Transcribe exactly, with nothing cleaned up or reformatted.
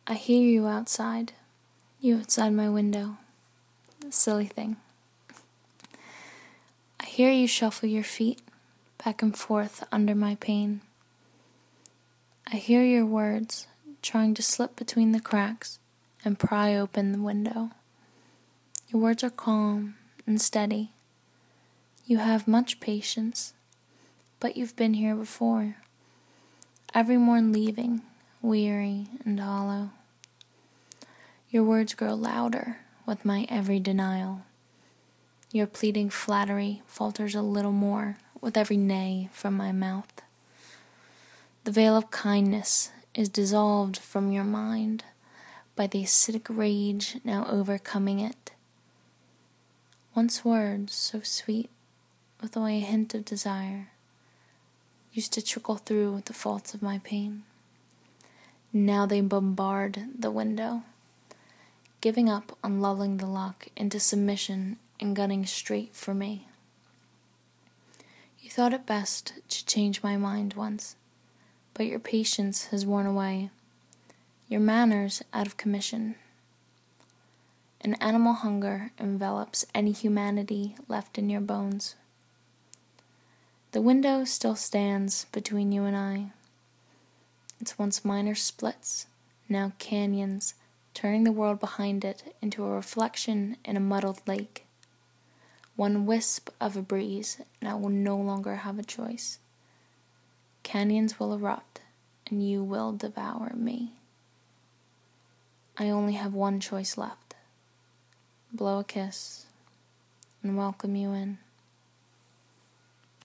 I hear you outside, you outside my window. Silly thing. I hear you shuffle your feet back and forth under my pain. I hear your words trying to slip between the cracks and pry open the window. Your words are calm and steady. You have much patience, but you've been here before. Every morn leaving, weary and hollow. Your words grow louder with my every denial. Your pleading flattery falters a little more with every nay from my mouth. The veil of kindness is dissolved from your mind by the acidic rage now overcoming it. Once words so sweet, with only a hint of desire, used to trickle through the faults of my pain. Now they bombard the window, giving up on lulling the lock into submission and gunning straight for me. You thought it best to change my mind once, but your patience has worn away, your manners out of commission. An animal hunger envelops any humanity left in your bones. The window still stands between you and I. Its once minor splits, now canyons, turning the world behind it into a reflection in a muddled lake. One wisp of a breeze, and I will no longer have a choice. Canyons will erupt, and you will devour me. I only have one choice left. Blow a kiss, and welcome you in.